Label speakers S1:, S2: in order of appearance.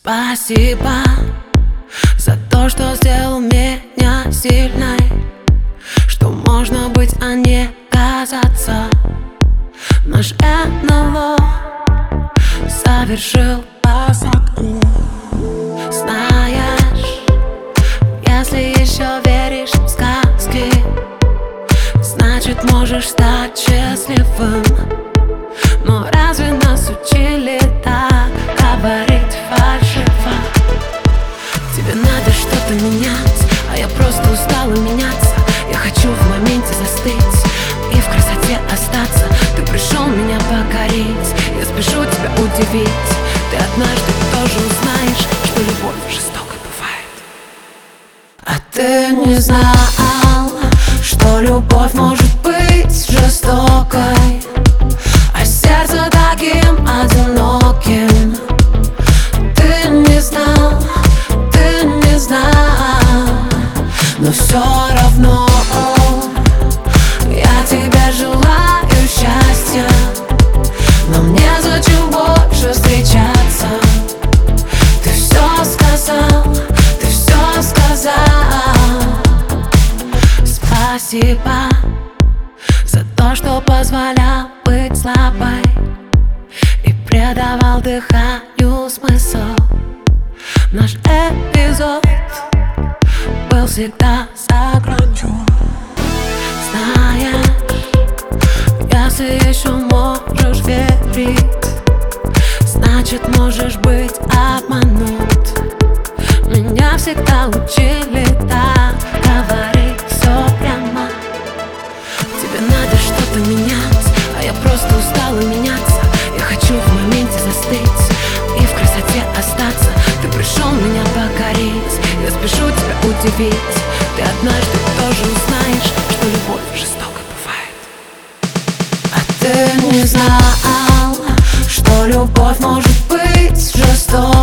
S1: Спасибо за то, что сделал меня сильной, что можно быть, а не казаться. Наш НЛО совершил посадку. Знаешь, если еще веришь в сказки, значит можешь стать счастливым. Но разве нас учили так говорить фальшиво? Тебе надо что-то менять, а я просто устала меняться. Я хочу в моменте застыть и в красоте остаться. Ты пришел меня покорить, я спешу тебя удивить. Ты однажды тоже узнаешь, что любовь жестокой бывает. А ты не знал, что любовь может быть жестокой, а сердце таким одиноким. Ты не знал, но все равно я тебе желаю счастья. Но мне зачем больше встречаться? Ты все сказал, ты все сказал. Спасибо за то, что позволял быть слабой и придавал дыханию смысл. Наш эпизод был всегда за гранью. Знаешь, если еще можешь верить, значит можешь быть обманут. Меня всегда учили так говорить все прямо. Тебе надо что-то менять, а я просто устала меняться. Я хочу в моменте застыть и в красоте остаться. Ты пришел меня покорить, я спешу тебя удивить. Ты однажды тоже узнаешь, что любовь жестокой бывает. А ты не знал, что любовь может быть жестокой,